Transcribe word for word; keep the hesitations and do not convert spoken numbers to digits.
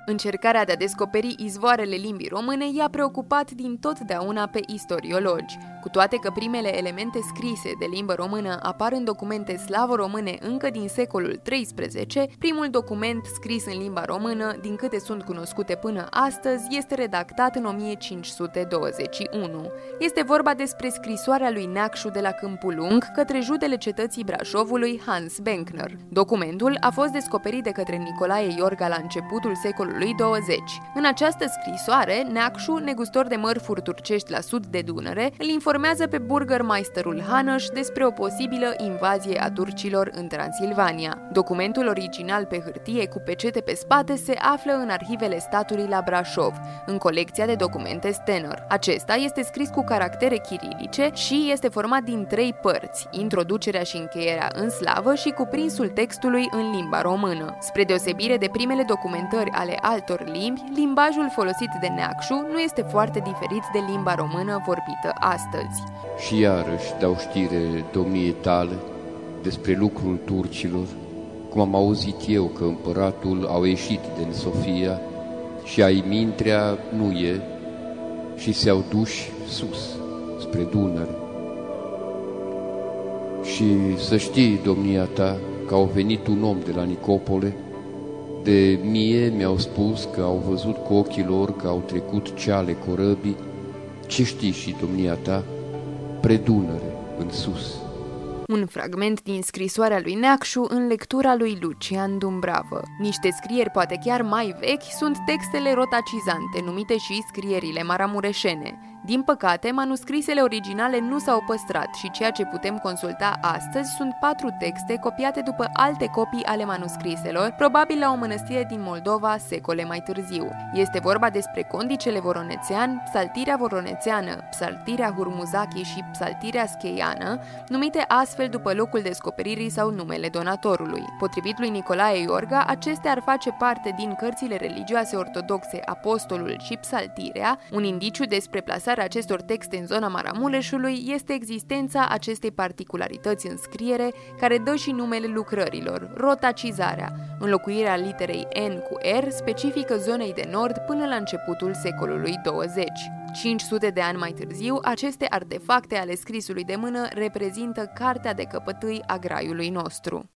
Încercarea de a descoperi izvoarele limbii române i-a preocupat din totdeauna pe istoriologi. Cu toate că primele elemente scrise de limbă română apar în documente slavo-române încă din secolul treisprezece, primul document scris în limba română, din câte sunt cunoscute până astăzi, este redactat în o mie cinci sute douăzeci și unu. Este vorba despre scrisoarea lui Neacșu de la Câmpul Lung către judele cetății Brașovului Hans Benkner. Documentul a fost descoperit de către Nicolae Iorga la începutul secolului douăzeci. În această scrisoare, Neacșu, negustor de mărfuri turcești la sud de Dunăre, îl informează pe burgermeisterul Hanăș despre o posibilă invazie a turcilor în Transilvania. Documentul original pe hârtie cu pecete pe spate se află în arhivele statului la Brașov, în colecția de documente Stener. Acesta este scris cu caractere chirilice și este format din trei părți, introducerea și încheierea în slavă și cuprinsul textului în limba română. Spre deosebire de primele documentări ale altor limbi, limbajul folosit de Neacșu nu este foarte diferit de limba română vorbită astăzi. Și iarăși dau știre domniei tale despre lucrul turcilor, cum am auzit eu că împăratul au ieșit din Sofia și ai Mintrea nu e și se-au duși sus, spre Dunăre. Și să știi, domnia ta, că au venit un om de la Nicopole, de mie mi-au spus că au văzut cu ochii lor că au trecut ceale corăbii, ce știi și domnia ta, pre Dunăre, în sus. Un fragment din scrisoarea lui Neacșu în lectura lui Lucian Dumbravă. Niște scrieri poate chiar mai vechi sunt textele rotacizante, numite și scrierile maramureșene. Din păcate, manuscrisele originale nu s-au păstrat și ceea ce putem consulta astăzi sunt patru texte copiate după alte copii ale manuscriselor, probabil la o mănăstire din Moldova secole mai târziu. Este vorba despre Condicele Voronețean, Psaltirea Voronețeană, Psaltirea Hurmuzachi și Psaltirea Scheiană, numite astfel după locul descoperirii sau numele donatorului. Potrivit lui Nicolae Iorga, acestea ar face parte din cărțile religioase ortodoxe Apostolul și Psaltirea. Un indiciu despre plasarea acestor texte în zona Maramureșului este existența acestei particularități în scriere care dă și numele lucrărilor, rotacizarea, înlocuirea literei N cu R specifică zonei de nord până la începutul secolului douăzeci. cinci sute de ani mai târziu, aceste artefacte ale scrisului de mână reprezintă cartea de căpătâi a graiului nostru.